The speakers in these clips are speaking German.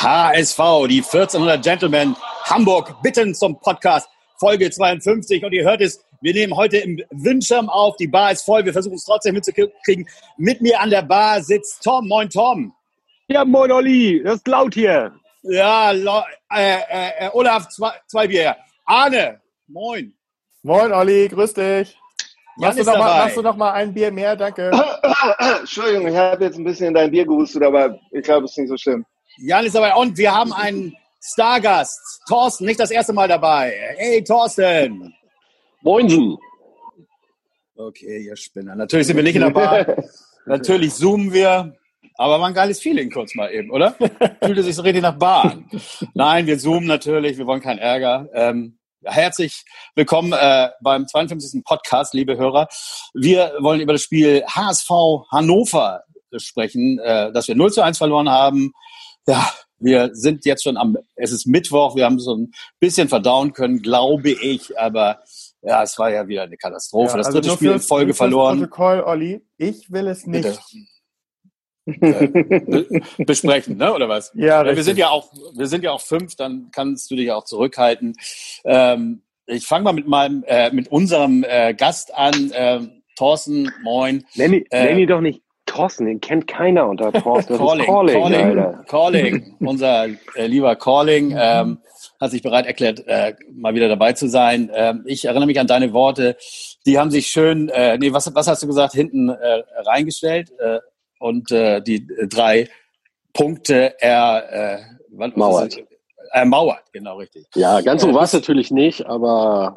HSV, die 1400 Gentlemen Hamburg bitten zum Podcast, Folge 52. Und ihr hört es, wir nehmen heute im Windschirm auf. Die Bar ist voll, wir versuchen es trotzdem mitzukriegen. Mit mir an der Bar sitzt Tom. Moin, Tom. Ja, moin, Olli. Das ist laut hier. Ja, Olaf, zwei Bier. Arne, moin. Moin, Olli, grüß dich. Jan Machst du noch mal ein Bier mehr? Danke. Entschuldigung, ich habe jetzt ein bisschen in dein Bier gehustet, aber ich glaube, es ist nicht so schlimm. Jan ist dabei und wir haben einen Stargast. Thorsten, nicht das erste Mal dabei. Hey, Thorsten. Moinsen. Okay, ihr Spinner. Natürlich sind wir nicht in der Bar. Natürlich zoomen wir. Aber war ein geiles Feeling kurz mal eben, oder? Fühlte sich so richtig nach Bar an. Nein, wir zoomen natürlich. Wir wollen keinen Ärger. Herzlich willkommen beim 52. Podcast, liebe Hörer. Wir wollen über das Spiel HSV Hannover sprechen, dass wir 0:1 verloren haben. Ja, wir sind jetzt schon es ist Mittwoch, wir haben so ein bisschen verdauen können, glaube ich, aber ja, es war ja wieder eine Katastrophe. Ja, das also dritte Spiel in Folge verloren. Protokoll, Olli, ich will es nicht. Besprechen, ne, oder was? Ja, wir sind ja auch 5, dann kannst du dich auch zurückhalten. Ich fange mal mit unserem Gast an. Thorsten, moin. Nenn ihn doch nicht Thorsten, den kennt keiner unter Thorsten. Calling. Unser lieber Calling hat sich bereit erklärt, mal wieder dabei zu sein. Ich erinnere mich an deine Worte. Die haben sich schön, was hast du gesagt, hinten reingestellt und die 3 Punkte ermauert, genau richtig. Ja, ganz so war es natürlich nicht, aber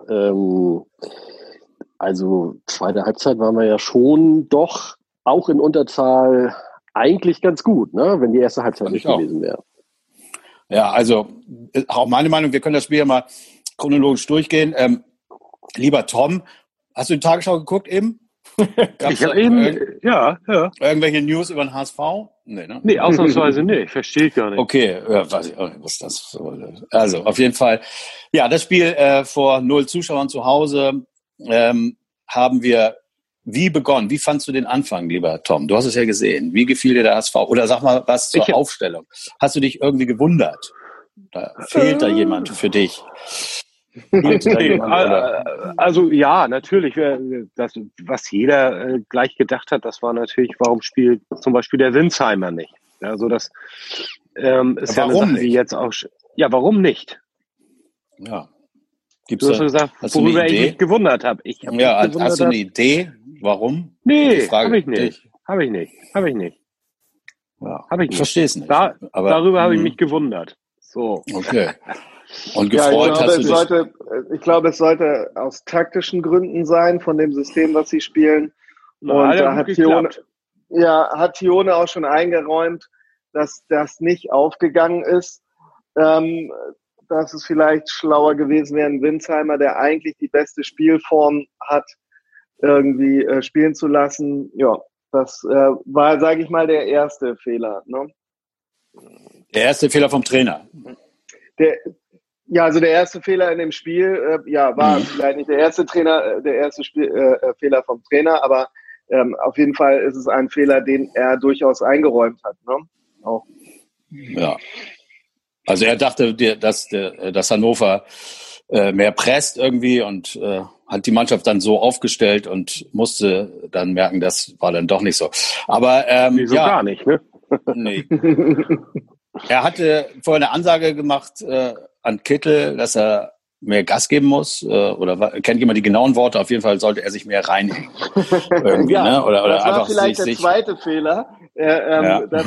also zweite Halbzeit waren wir ja schon doch auch in Unterzahl eigentlich ganz gut, ne? Wenn die erste Halbzeit nicht gewesen wäre. Ja, also auch meine Meinung, wir können das Spiel ja mal chronologisch durchgehen. Lieber Tom, hast du die Tagesschau geguckt eben? Ich habe eben, ja. Irgendwelche News über den HSV? Nee, ne? Nee, ausnahmsweise nicht. Verstehe ich gar nicht. Okay, weiß ich auch nicht, was das soll. Also, auf jeden Fall. Ja, das Spiel vor 0 Zuschauern zu Hause haben wir wie begonnen? Wie fandst du den Anfang, lieber Tom? Du hast es ja gesehen. Wie gefiel dir der HSV? Oder sag mal was zur Aufstellung. Hast du dich irgendwie gewundert? Da fehlt da jemand für dich? Also ja, natürlich. Das, was jeder gleich gedacht hat, das war natürlich, warum spielt zum Beispiel der Winsheimer nicht? Also das ist ja eine Sache, die jetzt auch... Ja, warum nicht? Ja. Du hast gesagt, worüber ich mich gewundert habe. Hast du eine Idee, warum? Nee, habe ich nicht. Habe ich nicht. Ja, ich verstehe es nicht. Darüber habe ich mich gewundert. So. Okay. Und gefreut hast du dich? Ich glaube, es sollte aus taktischen Gründen sein, von dem System, was sie spielen. Und da hat Thione auch schon eingeräumt, dass das nicht aufgegangen ist. Dass es vielleicht schlauer gewesen wäre, einen Winsheimer, der eigentlich die beste Spielform hat, irgendwie spielen zu lassen. Ja, das war, sage ich mal, der erste Fehler. Ne? Der erste Fehler vom Trainer? Der erste Fehler in dem Spiel, war vielleicht nicht der erste Fehler vom Trainer, aber auf jeden Fall ist es ein Fehler, den er durchaus eingeräumt hat. Ne? Auch. Ja. Also er dachte, dass Hannover mehr presst irgendwie und hat die Mannschaft dann so aufgestellt und musste dann merken, das war dann doch nicht so. Aber gar nicht, ne? Nee. Er hatte vorher eine Ansage gemacht an Kittel, dass er mehr Gas geben muss. Kennt jemand die genauen Worte? Auf jeden Fall sollte er sich mehr reinhängen. Irgendwie, ne? Oder das einfach war vielleicht der zweite Fehler, dass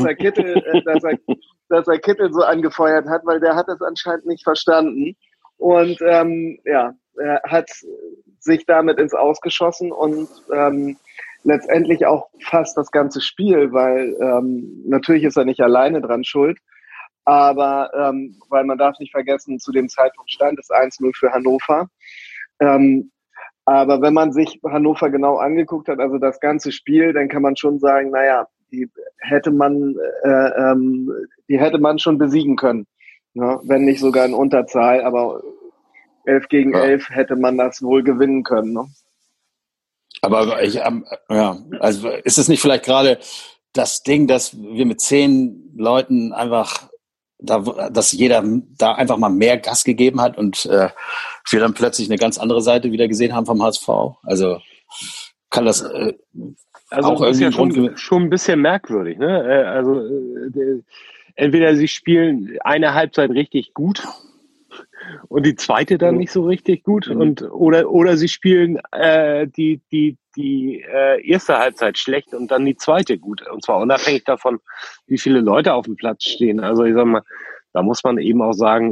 er Kittel so angefeuert hat, weil der hat es anscheinend nicht verstanden. Und er hat sich damit ins Ausgeschossen und letztendlich auch fast das ganze Spiel, weil natürlich ist er nicht alleine dran schuld, aber weil man darf nicht vergessen, zu dem Zeitpunkt stand es 1:0 für Hannover. Aber wenn man sich Hannover genau angeguckt hat, also das ganze Spiel, dann kann man schon sagen, die hätte man schon besiegen können, ne? Wenn nicht sogar in Unterzahl, aber 11 gegen 11 hätte man das wohl gewinnen können. Ne? Aber also ist es nicht vielleicht gerade das Ding, dass wir mit 10 Leuten einfach dass jeder da einfach mal mehr Gas gegeben hat und wir dann plötzlich eine ganz andere Seite wieder gesehen haben vom HSV. Also kann das also auch das ist irgendwie ja schon ein bisschen merkwürdig, ne? Entweder sie spielen eine Halbzeit richtig gut und die zweite dann nicht so richtig gut oder sie spielen die erste Halbzeit schlecht und dann die zweite gut, und zwar unabhängig davon, wie viele Leute auf dem Platz stehen. Also ich sag mal, da muss man eben auch sagen,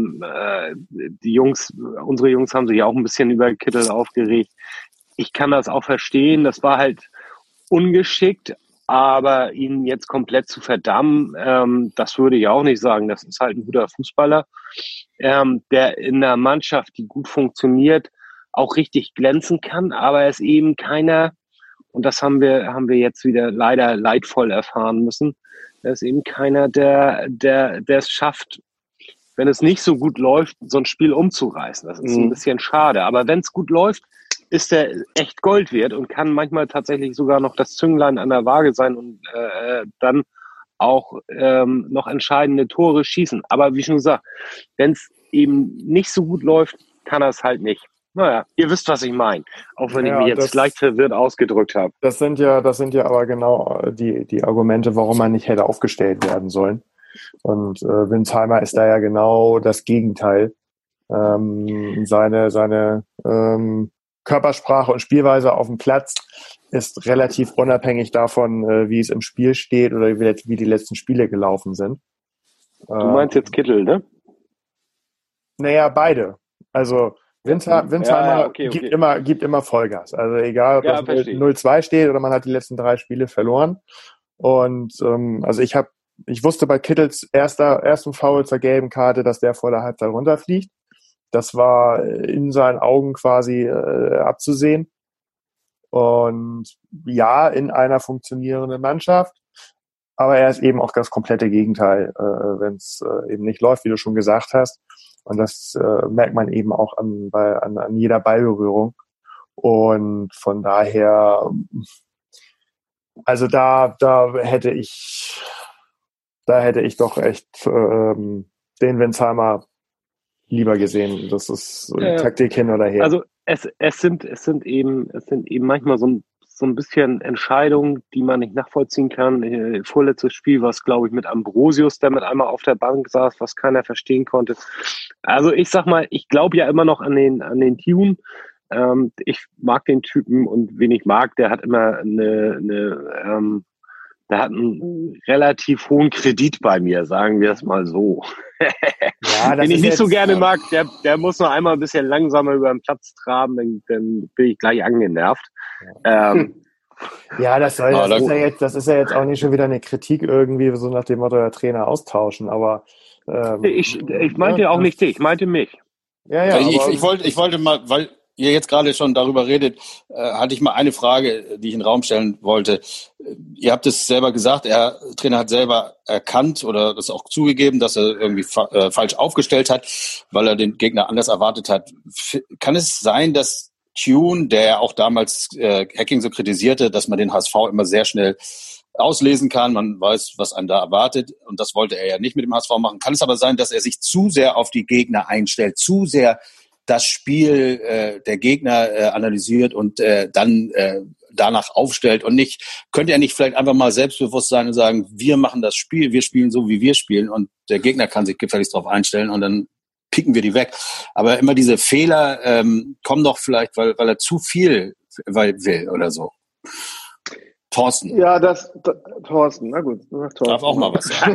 unsere Jungs haben sich ja auch ein bisschen über Kittel aufgeregt. Ich kann das auch verstehen, das war halt ungeschickt, aber ihn jetzt komplett zu verdammen, das würde ich auch nicht sagen. Das ist halt ein guter Fußballer, der in einer Mannschaft, die gut funktioniert, auch richtig glänzen kann, aber er ist eben keiner, und das haben wir jetzt wieder leider leidvoll erfahren müssen, er ist eben keiner, der es schafft, wenn es nicht so gut läuft, so ein Spiel umzureißen. Das ist ein bisschen schade, aber wenn es gut läuft, ist er echt Gold wert und kann manchmal tatsächlich sogar noch das Zünglein an der Waage sein und dann auch noch entscheidende Tore schießen. Aber wie schon gesagt, wenn es eben nicht so gut läuft, kann er es halt nicht. Naja, ihr wisst, was ich meine. Auch wenn ich mich jetzt leicht verwirrt ausgedrückt habe. Das sind ja aber genau die Argumente, warum man nicht hätte aufgestellt werden sollen. Und Winsheimer ist da ja genau das Gegenteil. Seine Körpersprache und Spielweise auf dem Platz ist relativ unabhängig davon, wie es im Spiel steht oder wie die letzten Spiele gelaufen sind. Du meinst jetzt Kittel, ne? Naja, beide. Also Winsheimer gibt immer Vollgas. Also egal, ob das 0-2 steht oder man hat die letzten 3 Spiele verloren. Und also ich wusste bei Kittels ersten Foul zur gelben Karte, dass der vor der Halbzeit runterfliegt. Das war in seinen Augen quasi abzusehen. Und ja, in einer funktionierenden Mannschaft. Aber er ist eben auch das komplette Gegenteil, wenn es eben nicht läuft, wie du schon gesagt hast. Und das merkt man eben auch an jeder Ballberührung. Und von daher, also da hätte ich doch echt den Winsheimer lieber gesehen. Das ist Taktik hin oder her. Also es sind eben manchmal so ein bisschen Entscheidungen, die man nicht nachvollziehen kann. Vorletztes Spiel war es, glaube ich, mit Ambrosius, der mit einmal auf der Bank saß, was keiner verstehen konnte. Also ich sag mal, ich glaube ja immer noch an den Tune. Ich mag den Typen, und wen ich mag, der hat immer der hat einen relativ hohen Kredit bei mir, sagen wir es mal so. Ja, den ich nicht so gerne mag, der muss noch einmal ein bisschen langsamer über den Platz traben, dann bin ich gleich angenervt. Ja, das ist ja jetzt auch nicht schon wieder eine Kritik irgendwie, so nach dem Motto, der Trainer austauschen, aber ich meinte ja auch nicht dich, ich meinte mich. Ja, ich wollte mal, weil ihr jetzt gerade schon darüber redet, hatte ich mal eine Frage, die ich in den Raum stellen wollte. Ihr habt es selber gesagt, der Trainer hat selber erkannt oder das auch zugegeben, dass er irgendwie falsch aufgestellt hat, weil er den Gegner anders erwartet hat. Kann es sein, dass Tune, der auch damals Hacking so kritisierte, dass man den HSV immer sehr schnell auslesen kann, man weiß, was einen da erwartet, und das wollte er ja nicht mit dem HSV machen. Kann es aber sein, dass er sich zu sehr auf die Gegner einstellt, zu sehr das Spiel der Gegner analysiert und dann danach aufstellt und könnte er nicht vielleicht einfach mal selbstbewusst sein und sagen, wir machen das Spiel, wir spielen so, wie wir spielen, und der Gegner kann sich gefälligst darauf einstellen und dann picken wir die weg. Aber immer diese Fehler kommen doch vielleicht, weil er zu viel will oder so. Thorsten. Ja, Thorsten, na gut. Thorsten. Darf auch mal was sagen.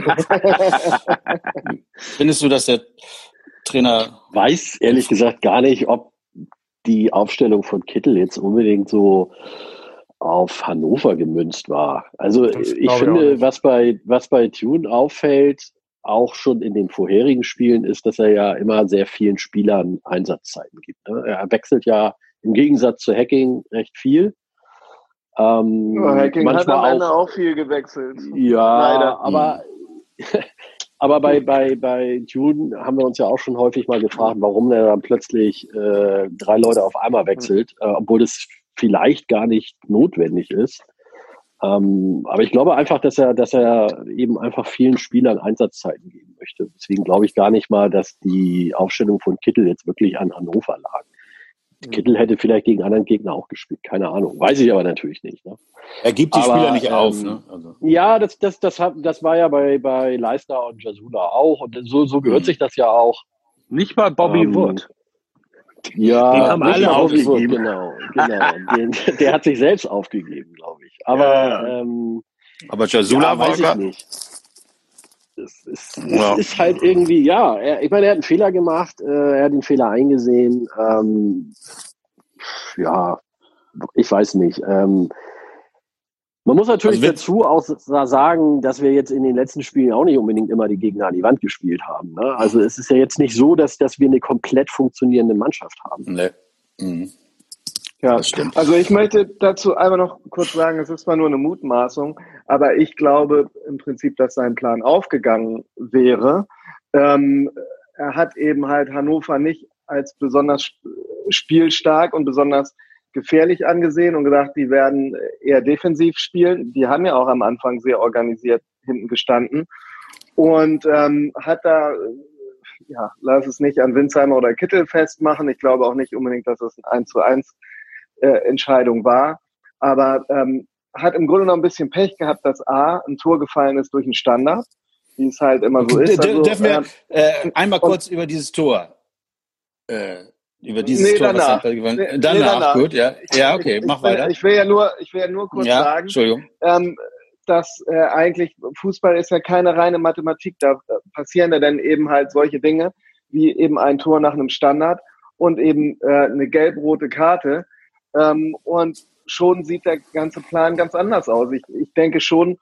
Findest du, dass der Trainer... Weiß ehrlich gesagt gar nicht, ob die Aufstellung von Kittel jetzt unbedingt so auf Hannover gemünzt war. Also ich finde, was bei Tune auffällt, auch schon in den vorherigen Spielen, ist, dass er ja immer sehr vielen Spielern Einsatzzeiten gibt. Ne? Er wechselt ja im Gegensatz zu Hacking recht viel. Hacking hat am Ende auch viel gewechselt. Ja, leider. Aber bei Tune haben wir uns ja auch schon häufig mal gefragt, warum er dann plötzlich 3 Leute auf einmal wechselt, obwohl das vielleicht gar nicht notwendig ist. Aber ich glaube einfach, dass er eben einfach vielen Spielern Einsatzzeiten geben möchte. möchte. Deswegen glaube ich gar nicht mal, dass die Aufstellung von Kittel jetzt wirklich an Hannover lag. Kittel hätte vielleicht gegen anderen Gegner auch gespielt, keine Ahnung. Weiß ich aber natürlich nicht. Ne? Er gibt die Spieler nicht auf. Ne? Also. Ja, das war ja bei Leistner und Jasula auch. Und so gehört sich das ja auch. Nicht mal Bobby Wood. Ja, den haben alle aufgegeben. Genau. Der hat sich selbst aufgegeben, glaube ich. Aber, aber Jasula weiß ich nicht. Es ist halt irgendwie, ich meine, er hat einen Fehler gemacht, er hat den Fehler eingesehen. Ich weiß nicht. Man muss natürlich dazu auch sagen, dass wir jetzt in den letzten Spielen auch nicht unbedingt immer die Gegner an die Wand gespielt haben. Ne? Also es ist ja jetzt nicht so, dass wir eine komplett funktionierende Mannschaft haben. Nee. Mhm. Ja, das stimmt. Also ich möchte dazu einmal noch kurz sagen, es ist zwar nur eine Mutmaßung, aber ich glaube im Prinzip, dass sein Plan aufgegangen wäre. Er hat eben halt Hannover nicht als besonders spielstark und besonders gefährlich angesehen und gedacht, die werden eher defensiv spielen. Die haben ja auch am Anfang sehr organisiert hinten gestanden und hat da, lass es nicht an Winsheimer oder Kittel festmachen. Ich glaube auch nicht unbedingt, dass es ein 1:1 Entscheidung war, aber hat im Grunde noch ein bisschen Pech gehabt, dass ein Tor gefallen ist durch einen Standard, wie es halt immer so ist. Also, dürfen wir einmal kurz über dieses Tor Tor, danach. Danach, gut, ja, okay, mach weiter. Ich will ja nur kurz sagen, dass eigentlich Fußball ist ja keine reine Mathematik, da passieren ja dann eben halt solche Dinge, wie eben ein Tor nach einem Standard und eben eine gelb-rote Karte, und schon sieht der ganze Plan ganz anders aus. Ich denke schon,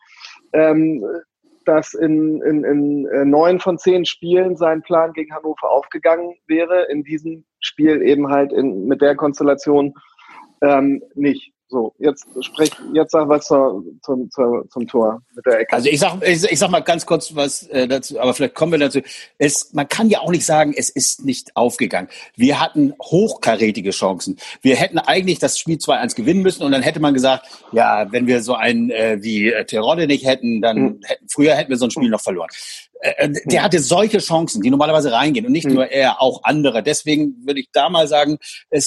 dass in 9 von 10 Spielen sein Plan gegen Hannover aufgegangen wäre. In diesem Spiel eben halt mit der Konstellation nicht. So, jetzt sag was zum Tor mit der Ecke. Also ich sag mal ganz kurz was dazu, aber vielleicht kommen wir dazu. Man kann ja auch nicht sagen, es ist nicht aufgegangen. Wir hatten hochkarätige Chancen. Wir hätten eigentlich das Spiel 2:1 gewinnen müssen und dann hätte man gesagt, ja, wenn wir so einen wie Terodde nicht hätten, dann hätten wir so ein Spiel noch verloren. Der hatte solche Chancen, die normalerweise reingehen und nicht nur er, auch andere. Deswegen würde ich da mal sagen,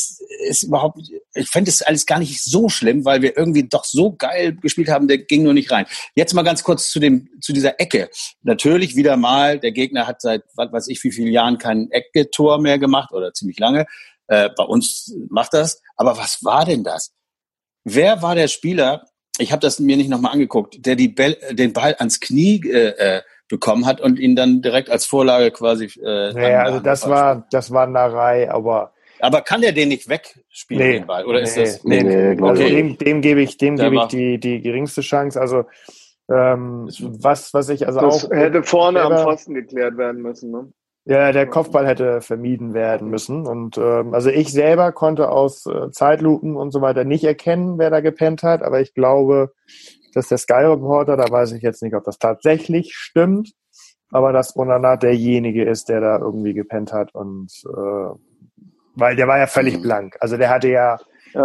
ich fände es alles gar nicht so schlimm, weil wir irgendwie doch so geil gespielt haben, der ging nur nicht rein. Jetzt mal ganz kurz zu dieser Ecke. Natürlich wieder mal, der Gegner hat seit, was weiß ich, wie vielen Jahren kein Ecke-Tor mehr gemacht oder ziemlich lange. Bei uns macht das. Aber was war denn das? Wer war der Spieler, ich habe das mir nicht nochmal angeguckt, der den Ball ans Knie bekommen hat und ihn dann direkt als Vorlage quasi. Also das war Narei, aber kann der den nicht wegspielen, den Ball? Oder ist das? Also dem gebe ich die geringste Chance. Also was ich also das auch hätte vorne am Pfosten geklärt werden müssen, ne? Ja, der Kopfball hätte vermieden werden müssen. Und also ich selber konnte aus Zeitlupen und so weiter nicht erkennen, wer da gepennt hat, aber ich glaube, dass der Sky-Reporter, da weiß ich jetzt nicht, ob das tatsächlich stimmt, aber dass Onana derjenige ist, der da irgendwie gepennt hat und weil der war ja völlig blank. Also der hatte ja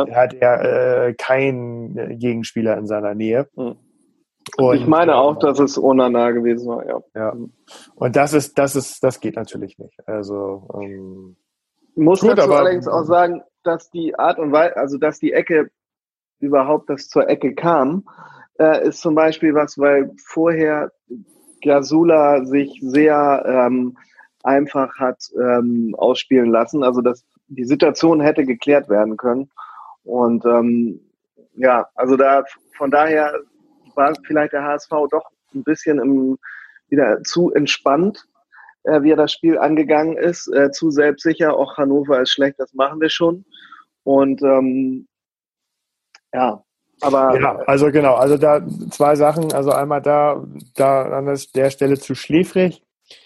keinen Gegenspieler in seiner Nähe. Und ich meine auch, dass es Onana gewesen war, ja. Und das geht natürlich nicht. Also muss dazu allerdings auch sagen, dass die Art und Weise, also dass die Ecke überhaupt zur Ecke kam, ist zum Beispiel was, weil vorher Jasula sich sehr einfach hat ausspielen lassen. Also dass die Situation hätte geklärt werden können. Und also von daher war vielleicht der HSV doch ein bisschen wieder zu entspannt, wie er das Spiel angegangen ist, zu selbstsicher. Auch Hannover ist schlecht, das machen wir schon. Und aber also da 2 Sachen. Also einmal da an der Stelle zu schläfrig.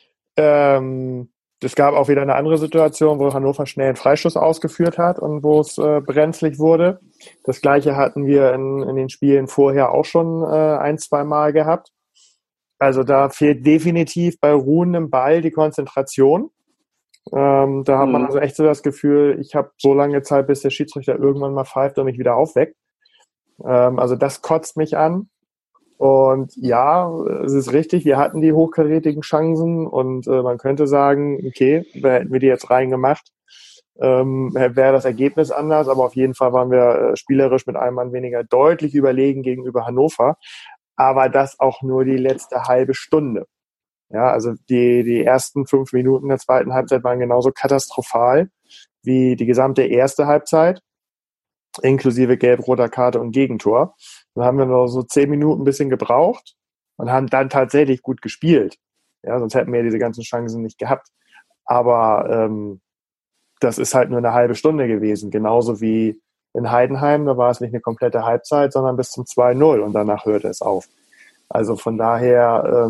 Es gab auch wieder eine andere Situation, wo Hannover schnell einen Freistoß ausgeführt hat und wo es brenzlig wurde. Das Gleiche hatten wir in den Spielen vorher auch schon 1-2 Mal gehabt. Also da fehlt definitiv bei ruhendem Ball die Konzentration. Da hat man also echt so das Gefühl, ich habe so lange Zeit, bis der Schiedsrichter irgendwann mal pfeift und mich wieder aufweckt. Also das kotzt mich an. Und ja, es ist richtig, wir hatten die hochkarätigen Chancen und man könnte sagen, okay, hätten wir die jetzt reingemacht, wäre das Ergebnis anders, aber auf jeden Fall waren wir spielerisch mit einem Mann weniger deutlich überlegen gegenüber Hannover, aber das auch nur die letzte halbe Stunde. Ja, also die ersten 5 Minuten der zweiten Halbzeit waren genauso katastrophal wie die gesamte erste Halbzeit, inklusive gelb-roter Karte und Gegentor. Dann haben wir noch so 10 Minuten ein bisschen gebraucht und haben dann tatsächlich gut gespielt. Ja, sonst hätten wir diese ganzen Chancen nicht gehabt. Aber das ist halt nur eine halbe Stunde gewesen. Genauso wie in Heidenheim, da war es nicht eine komplette Halbzeit, sondern bis zum 2-0 und danach hörte es auf. Also von daher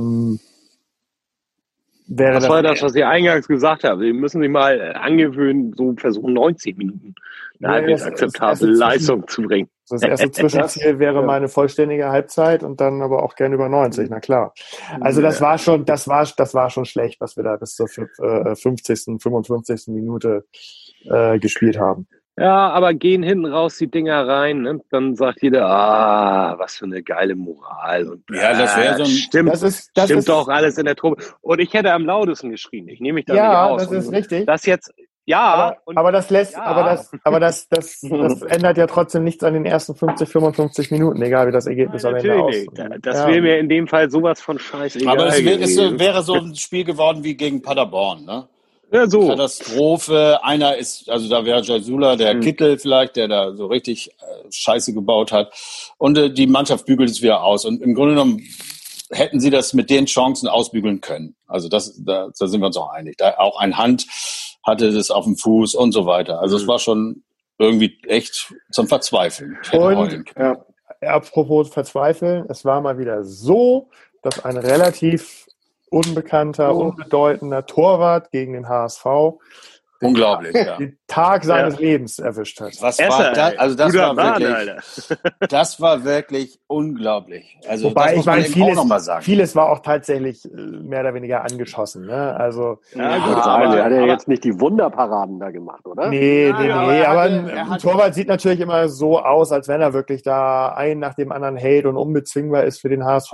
das war das, was ich eingangs gesagt habe. Sie müssen sich mal angewöhnen, so versuchen 90 Minuten eine halbwegs akzeptable Leistung zu bringen. Das erste Zwischenziel wäre mal eine vollständige Halbzeit und dann aber auch gerne über 90, na klar. Also das war schon schlecht, was wir da bis zur 50., 55. Minute gespielt haben. Ja, aber gehen hinten raus die Dinger rein, ne? Dann sagt jeder, was für eine geile Moral. Und, ja, das wäre so ein... Stimmt doch alles in der Truppe. Und ich hätte am lautesten geschrien. Ich nehme mich da nicht aus. Ja, das ist richtig. Das jetzt... Ja, aber das ändert ja trotzdem nichts an den ersten 50, 55 Minuten, egal wie das Ergebnis am Ende aussieht. Das wäre mir in dem Fall sowas von scheißegal. Aber es wäre so ein Spiel geworden wie gegen Paderborn, ne? Ja, so. Katastrophe. Einer ist, also da wäre Jasula, der Kittel vielleicht, der da so richtig Scheiße gebaut hat. Und die Mannschaft bügelt es wieder aus. Und im Grunde genommen hätten sie das mit den Chancen ausbügeln können. Also da sind wir uns auch einig. Da auch ein Hand hatte das auf dem Fuß und so weiter. Also es war schon irgendwie echt zum Verzweifeln. Und apropos Verzweifeln, es war mal wieder so, dass ein relativ unbekannter, unbedeutender Torwart gegen den HSV unglaublich, den Tag seines Lebens erwischt hat. Was war das? Also das war wirklich unglaublich. Also wobei, das muss man eben auch noch mal sagen. Vieles war auch tatsächlich mehr oder weniger angeschossen. Ne? Also, der hat ja jetzt nicht die Wunderparaden da gemacht, oder? Nee, aber ein Torwart sieht natürlich immer so aus, als wenn er wirklich da einen nach dem anderen hält und unbezwingbar ist für den HSV.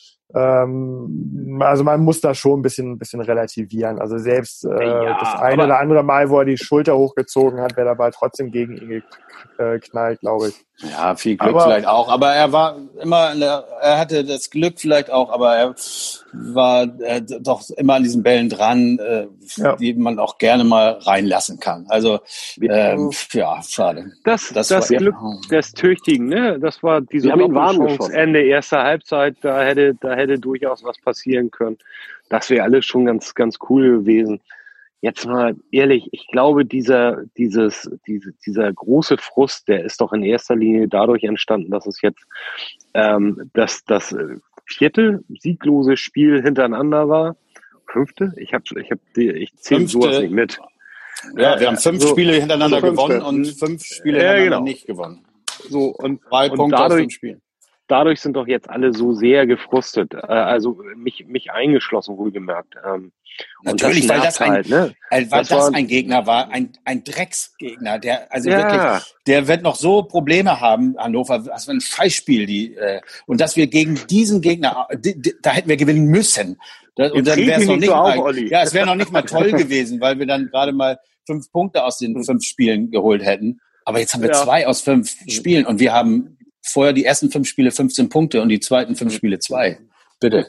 Also man muss da schon ein bisschen relativieren. Also selbst das eine oder andere Mal, wo er die Schulter hochgezogen hat, wäre der Ball trotzdem gegen ihn geknallt, glaube ich. Ja, viel Glück vielleicht auch. Aber er war immer, er hatte das Glück vielleicht auch, aber er war doch immer an diesen Bällen dran, die man auch gerne mal reinlassen kann. Also, schade. Das Glück des Tüchtigen, ne? Das war diese Chance Ende erster Halbzeit, da hätte durchaus was passieren können. Das wäre alles schon ganz, ganz cool gewesen. Jetzt mal ehrlich, ich glaube, dieser große Frust, der ist doch in erster Linie dadurch entstanden, dass es jetzt das 4. sieglose Spiel hintereinander war. 5. Ich zähle sowas nicht mit. Ja, wir haben 5 Spiele hintereinander gewonnen und 5 Spiele hintereinander nicht gewonnen. So, und 3 Punkte aus 5 Spielen. Dadurch sind doch jetzt alle so sehr gefrustet, also mich eingeschlossen, wohlgemerkt. Natürlich, weil das ein Gegner war, ein Drecksgegner, der wirklich, der wird noch so Probleme haben, Hannover, was für ein Scheißspiel und dass wir gegen diesen Gegner, da hätten wir gewinnen müssen. Und dann wäre es noch nicht mal, es wäre noch nicht mal toll gewesen, weil wir dann gerade mal 5 Punkte aus den 5 Spielen geholt hätten. Aber jetzt haben wir 2 aus 5 Spielen und wir haben vorher die ersten 5 Spiele 15 Punkte und die zweiten 5 Spiele 2. Bitte.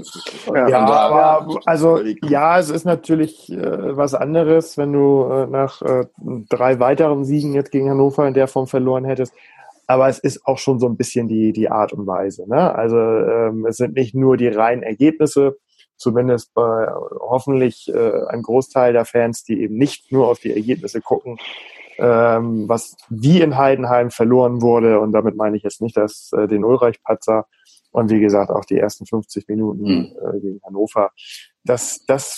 Es ist natürlich was anderes, wenn du nach 3 weiteren Siegen jetzt gegen Hannover in der Form verloren hättest. Aber es ist auch schon so ein bisschen die Art und Weise. Ne? Also es sind nicht nur die reinen Ergebnisse, zumindest bei hoffentlich ein Großteil der Fans, die eben nicht nur auf die Ergebnisse gucken, wie in Heidenheim verloren wurde. Und damit meine ich jetzt nicht den Ulreich-Patzer und wie gesagt auch die ersten 50 Minuten gegen Hannover. Das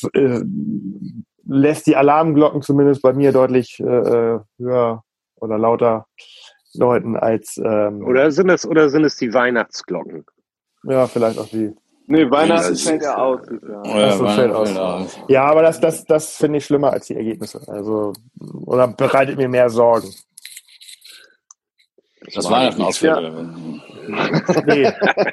lässt die Alarmglocken zumindest bei mir deutlich höher oder lauter läuten als oder sind es die Weihnachtsglocken? Ja, vielleicht auch die. Nee, Weihnachten fällt ja aus. Fällt aus. Ja, aber das finde ich schlimmer als die Ergebnisse. Also, oder bereitet mir mehr Sorgen. Das Weihnachten-Ausflug. Nee.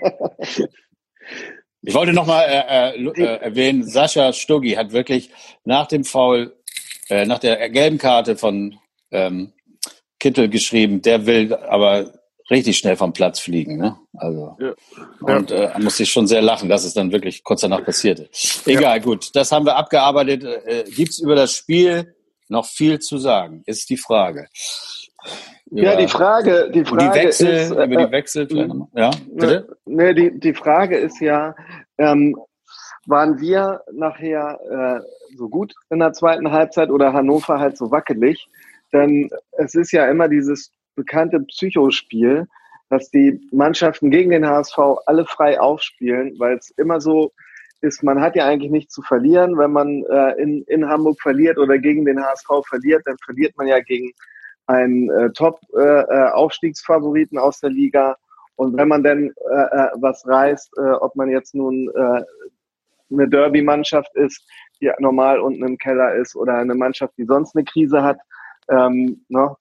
Ich wollte nochmal erwähnen, Sascha Stuggi hat wirklich nach dem Foul, nach der gelben Karte von Kittel geschrieben, der will aber richtig schnell vom Platz fliegen. Ne? Also, und musste ich schon sehr lachen, dass es dann wirklich kurz danach passierte. Egal, gut, das haben wir abgearbeitet. Gibt es über das Spiel noch viel zu sagen, ist die Frage. Die Frage die Wechsel, ist, über die Wechsel vielleicht nochmal. Ja, bitte? Die Frage ist ja, waren wir nachher so gut in der zweiten Halbzeit oder Hannover halt so wackelig? Denn es ist ja immer dieses bekannte Psychospiel, dass die Mannschaften gegen den HSV alle frei aufspielen, weil es immer so ist, man hat ja eigentlich nichts zu verlieren. Wenn man in Hamburg verliert oder gegen den HSV verliert, dann verliert man ja gegen einen Top-Aufstiegsfavoriten aus der Liga. Und wenn man denn was reißt, ob man jetzt nun eine Derby-Mannschaft ist, die normal unten im Keller ist, oder eine Mannschaft, die sonst eine Krise hat, dann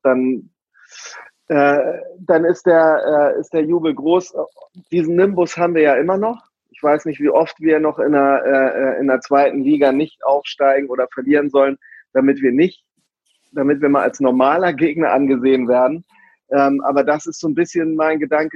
ist der Jubel groß. Diesen Nimbus haben wir ja immer noch. Ich weiß nicht, wie oft wir noch in der zweiten Liga nicht aufsteigen oder verlieren sollen, damit wir mal als normaler Gegner angesehen werden. Aber das ist so ein bisschen mein Gedanke,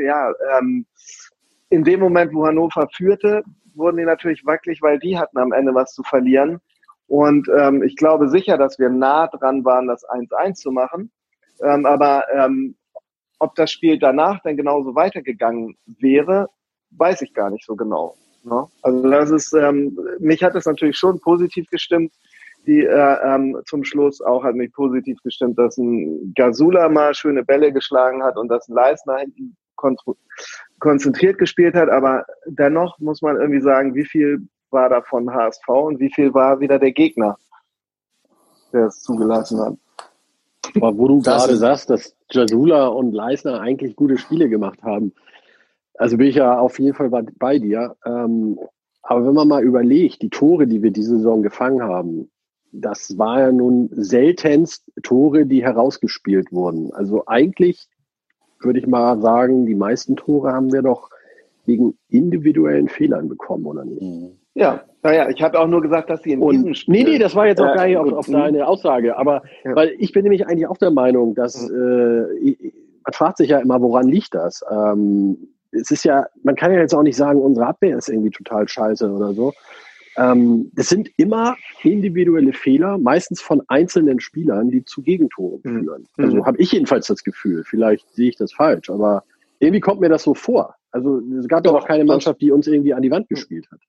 in dem Moment, wo Hannover führte, wurden die natürlich wackelig, weil die hatten am Ende was zu verlieren. Und ich glaube sicher, dass wir nah dran waren, das 1-1 zu machen. Aber ob das Spiel danach dann genauso weitergegangen wäre, weiß ich gar nicht so genau. Ne? Also das ist, mich hat das natürlich schon positiv gestimmt. Die zum Schluss auch hat mich positiv gestimmt, dass ein Gasula mal schöne Bälle geschlagen hat und dass ein Leistner hinten konzentriert gespielt hat. Aber dennoch muss man irgendwie sagen, wie viel war da von HSV und wie viel war wieder der Gegner, der es zugelassen hat. Aber wo du gerade sagst, dass Jasula und Leistner eigentlich gute Spiele gemacht haben, also bin ich ja auf jeden Fall bei dir. Aber wenn man mal überlegt, die Tore, die wir diese Saison gefangen haben, das war ja nun seltenst Tore, die herausgespielt wurden. Also eigentlich würde ich mal sagen, die meisten Tore haben wir doch wegen individuellen Fehlern bekommen, oder nicht? Ja, naja, ich habe auch nur gesagt, dass sie in diesem Spiel... Nee, das war jetzt auch gar nicht auf deine Aussage, aber weil ich bin nämlich eigentlich auch der Meinung, dass man fragt sich ja immer, woran liegt das? Es ist ja, man kann ja jetzt auch nicht sagen, unsere Abwehr ist irgendwie total scheiße oder so. Es sind immer individuelle Fehler, meistens von einzelnen Spielern, die zu Gegentoren führen. Also habe ich jedenfalls das Gefühl. Vielleicht sehe ich das falsch, aber irgendwie kommt mir das so vor. Also es gab ja auch keine Mannschaft, die uns irgendwie an die Wand gespielt hat.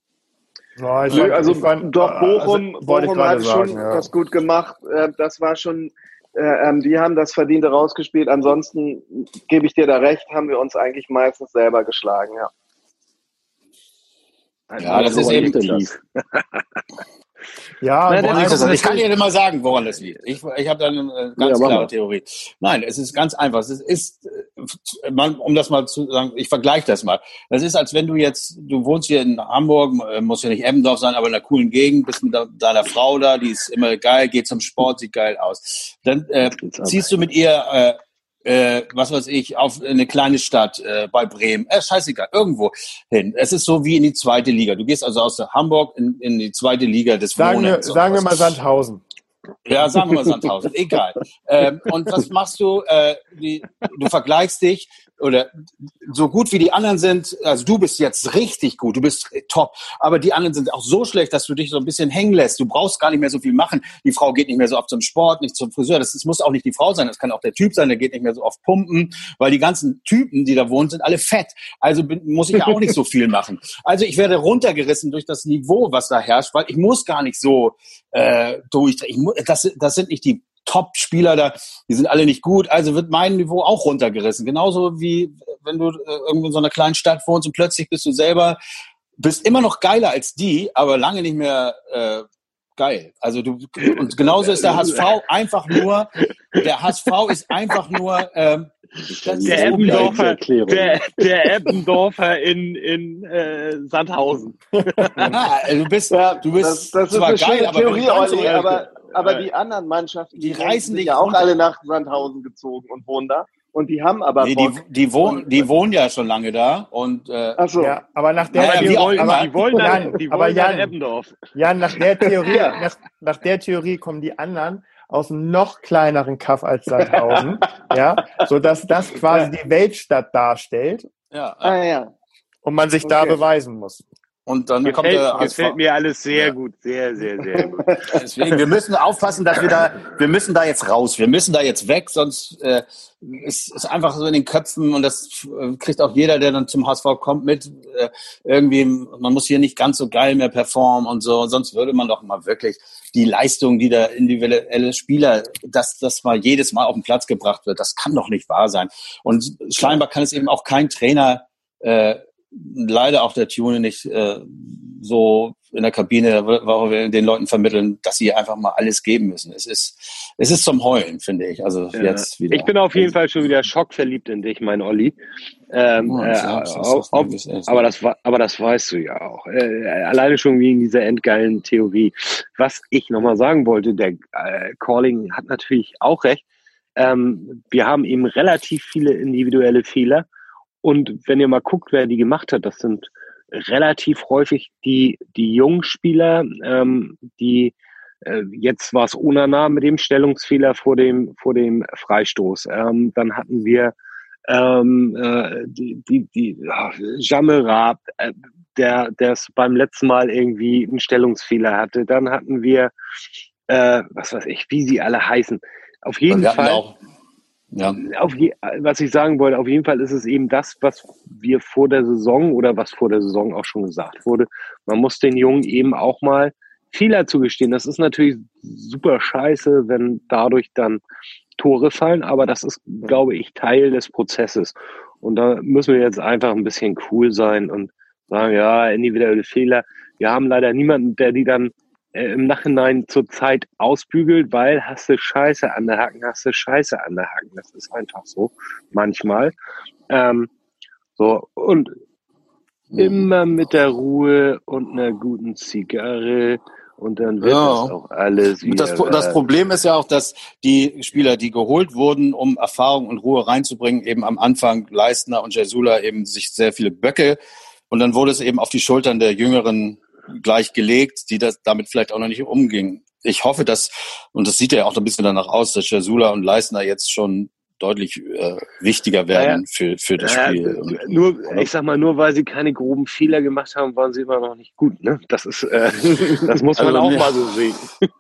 Ja, Bochum hat schon das gut gemacht. Das war schon, die haben das Verdiente rausgespielt. Ansonsten gebe ich dir da recht, haben wir uns eigentlich meistens selber geschlagen, ja. Ja, das ist eben tief. Ja, ich kann dir mal sagen, woran das liegt. Ich habe da eine ganz klare Theorie. Nein, es ist ganz einfach. Es ist, um das mal zu sagen, ich vergleiche das mal. Das ist, als wenn du wohnst hier in Hamburg, muss ja nicht Eppendorf sein, aber in einer coolen Gegend, bist mit deiner Frau da, die ist immer geil, geht zum Sport, sieht geil aus. Dann ziehst du mit ihr was weiß ich, auf eine kleine Stadt bei Bremen, scheißegal, irgendwo hin. Es ist so wie in die zweite Liga. Du gehst also aus Hamburg in die zweite Liga des Wohnens. Sagen wir mal Sandhausen. Ja, sagen wir mal Sandhausen, egal. Und was machst du? Du vergleichst dich oder so gut wie die anderen sind, also du bist jetzt richtig gut, du bist top, aber die anderen sind auch so schlecht, dass du dich so ein bisschen hängen lässt. Du brauchst gar nicht mehr so viel machen. Die Frau geht nicht mehr so oft zum Sport, nicht zum Friseur. Das muss auch nicht die Frau sein, das kann auch der Typ sein, der geht nicht mehr so oft pumpen, weil die ganzen Typen, die da wohnen, sind alle fett. Also muss ich ja auch nicht so viel machen. Also ich werde runtergerissen durch das Niveau, was da herrscht, weil ich muss gar nicht so durchdrehen. Das sind nicht die Top-Spieler da, die sind alle nicht gut, also wird mein Niveau auch runtergerissen. Genauso wie wenn du irgendwo in so einer kleinen Stadt wohnst und plötzlich bist immer noch geiler als die, aber lange nicht mehr geil. Also und genauso ist der HSV einfach nur, der Eppendorfer in Sandhausen. Du bist das zwar ist eine geil, Theorie, aber die anderen Mannschaften, die reißen sich ja auch alle nach Sandhausen gezogen und wohnen da. Und die haben aber Bock. Die wohnen ja schon lange da. Und, Ach so. Ja, aber nach der die wollen nach Eppendorf. Jan, nach der Theorie kommen die anderen aus einem noch kleineren Kaff als Sandhausen, ja, sodass das quasi die Weltstadt darstellt. Ja. Und man sich da beweisen muss. Und dann gefällt mir alles sehr gut. Sehr, sehr, sehr gut. Deswegen, wir müssen aufpassen, dass wir müssen da jetzt raus. Wir müssen da jetzt weg, sonst ist einfach so in den Köpfen und das kriegt auch jeder, der dann zum HSV kommt, mit. Irgendwie, man muss hier nicht ganz so geil mehr performen und so. Sonst würde man doch mal wirklich die Leistung, die der individuelle Spieler, dass das mal jedes Mal auf den Platz gebracht wird, das kann doch nicht wahr sein. Und scheinbar kann es eben auch kein Trainer leider auch der Tune nicht so in der Kabine, wo wir den Leuten vermitteln, dass sie einfach mal alles geben müssen. Es ist zum Heulen, finde ich. Also jetzt wieder. Ich bin auf jeden Fall schon wieder schockverliebt in dich, mein Olli. Aber das weißt du ja auch. Alleine schon wegen dieser endgeilen Theorie. Was ich nochmal sagen wollte, der Calling hat natürlich auch recht. Wir haben eben relativ viele individuelle Fehler. Und wenn ihr mal guckt, wer die gemacht hat, das sind relativ häufig die jungen Spieler, jetzt war es Onana mit dem Stellungsfehler vor dem Freistoß. Dann hatten wir Jamerab, der es beim letzten Mal irgendwie einen Stellungsfehler hatte. Dann hatten wir, was weiß ich, wie sie alle heißen. Auf jeden Fall. Ja. Was ich sagen wollte, auf jeden Fall ist es eben das, was wir vor der Saison oder was vor der Saison auch schon gesagt wurde. Man muss den Jungen eben auch mal Fehler zugestehen. Das ist natürlich super scheiße, wenn dadurch dann Tore fallen, aber das ist, glaube ich, Teil des Prozesses. Und da müssen wir jetzt einfach ein bisschen cool sein und sagen, ja, individuelle Fehler. Wir haben leider niemanden, der die dann im Nachhinein zur Zeit ausbügelt, weil hast du Scheiße an der Hacken. Das ist einfach so, manchmal. Und immer mit der Ruhe und einer guten Zigarre und dann wird das auch alles wieder. Das Problem ist ja auch, dass die Spieler, die geholt wurden, um Erfahrung und Ruhe reinzubringen, eben am Anfang Leistner und Jesula eben sich sehr viele Böcke und dann wurde es eben auf die Schultern der Jüngeren gleich gelegt, die damit vielleicht auch noch nicht umgingen. Ich hoffe, und das sieht ja auch ein bisschen danach aus, dass Jesula und Leistner jetzt schon deutlich wichtiger werden für das Spiel. Ich sag mal, nur weil sie keine groben Fehler gemacht haben, waren sie immer noch nicht gut. Ne? Das ist, das muss man auch mal so sehen.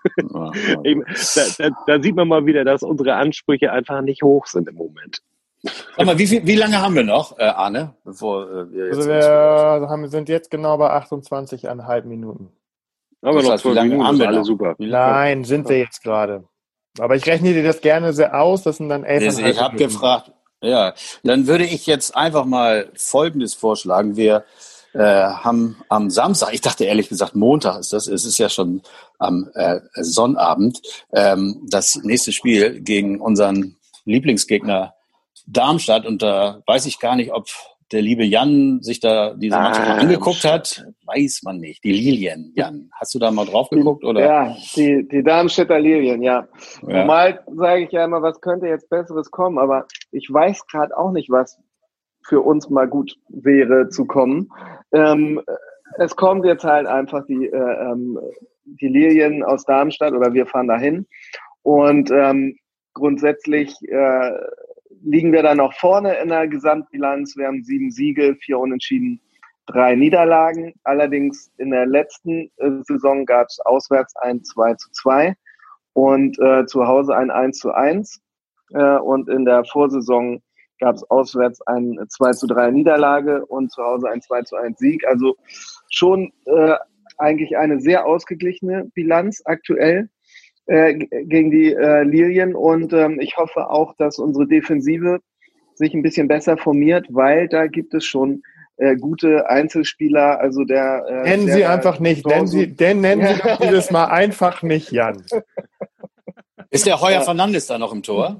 Da sieht man mal wieder, dass unsere Ansprüche einfach nicht hoch sind im Moment. Sag mal, wie lange haben wir noch, Arne? Bevor wir jetzt wir sind jetzt genau bei 28,5 Minuten. Aber noch 12 Minuten haben wir alle super. Nein, sind wir jetzt gerade. Aber ich rechne dir das gerne sehr aus, das sind dann 11,5 Ich habe gefragt, ja, dann würde ich jetzt einfach mal Folgendes vorschlagen. Wir haben am Samstag, ich dachte ehrlich gesagt Montag ist das, es ist ja schon am Sonnabend, das nächste Spiel gegen unseren Lieblingsgegner Darmstadt und da weiß ich gar nicht, ob der liebe Jan sich da diese Mannschaft angeguckt hat. Weiß man nicht. Die Lilien, Jan. Hast du da mal drauf geguckt? Oder? Ja, die Darmstädter Lilien, ja. Normal sage ich ja immer, was könnte jetzt Besseres kommen, aber ich weiß gerade auch nicht, was für uns mal gut wäre zu kommen. Es kommt jetzt halt einfach die Lilien aus Darmstadt oder wir fahren dahin und grundsätzlich liegen wir dann noch vorne in der Gesamtbilanz. Wir haben 7 Siege, 4 Unentschieden, 3 Niederlagen. Allerdings in der letzten Saison gab es auswärts ein 2:2 und zu Hause ein 1:1. Und in der Vorsaison gab es auswärts ein 2:3 Niederlage und zu Hause ein 2:1 Sieg. Also schon eigentlich eine sehr ausgeglichene Bilanz aktuell gegen die Lilien und ich hoffe auch, dass unsere Defensive sich ein bisschen besser formiert, weil da gibt es schon gute Einzelspieler, also nennen Sie einfach nicht, nennen Sie doch dieses Mal einfach nicht, Jan. Ist der Heuer Fernandes da noch im Tor?